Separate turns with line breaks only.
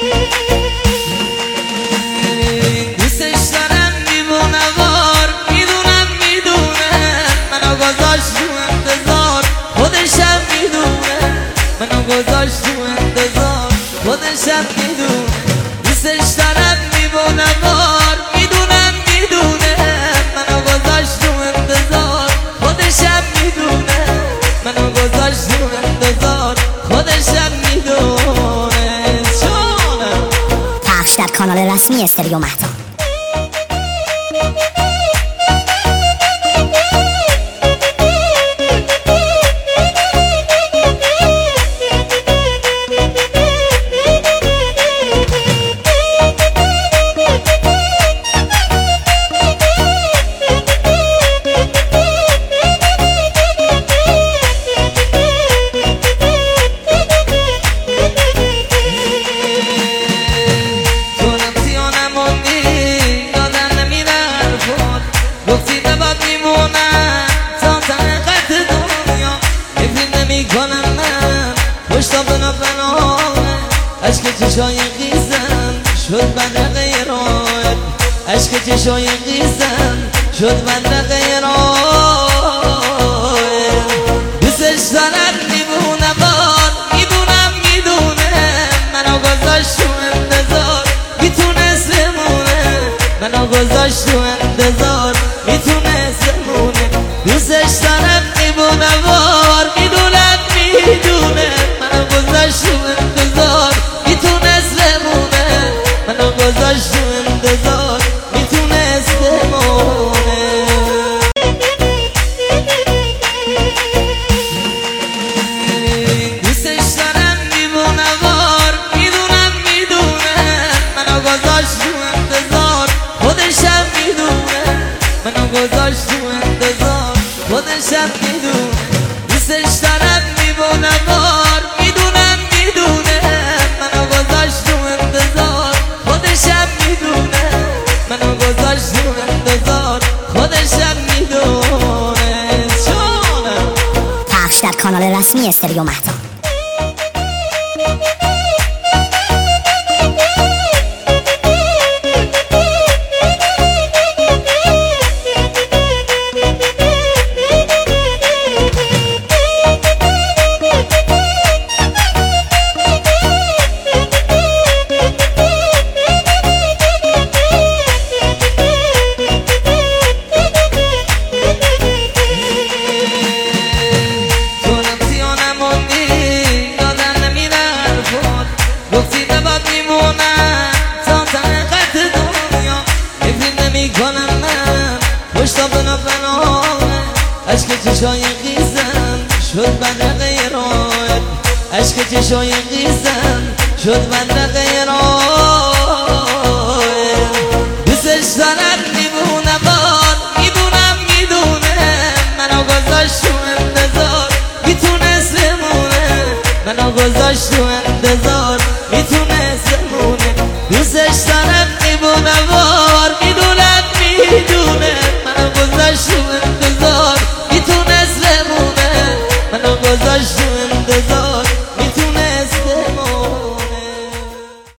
دوستش دارم دیوونه وار، میدونم منو گذاشت تو انتظار، خودشم میدونه منو گذاشت تو انتظار، خودشم میدونه. دوستش دارم دیوونه وار، میدونم منو گذاشت تو انتظار، خودشم میدونه منو گذاشت تو انتظار، خودشم میدونه. چونم
پخش در کانال رسمی استریو مهتاب.
گفتی نباد میمونم تا تنقت دنیا، افرید نمی کنم من پشتا بنا بنامه. عشق چشای قیزم شد بدرقه راه، عشق چشای قیزم شد بدرقه راه. دوستش دارم میمونه باد، میدونه منو گذاشت تو انتظار، میتونست بمونه منو گذاشت تو انتظار، میتونست بمونه. دوستش دارم دیوونه وار، میدونه منو گذاشت تو انتظار، میتونست بمونه منو گذاشت تو انتظار، میتونست بمونه. دوستش دارم دیوونه وار، میدونه منو گذاشت تو انتظار، خودشم میدونه منو گذاشت تو انتظار، خودشم میدونه. دوستش دارم دیوونه وار، میدونه منو گذاشت تو انتظار، خودشم میدونه منو گذاشت تو انتظار، خودشم میدونه. چونم
پخش در کانال رسمی استریو مهتاب.
گفتی نباد میمونم تا تنقت دنیا، افرید نمی کنم من پشتا بنا بنامه. عشق چشای قیزم شد بدرقه راه، عشق چشای قیزم شد بدرقه راه. دوستش دارم دیوونه باد، میدونه منو گذاشت تو انتظار، میتونست بمونه منو گذاشت تو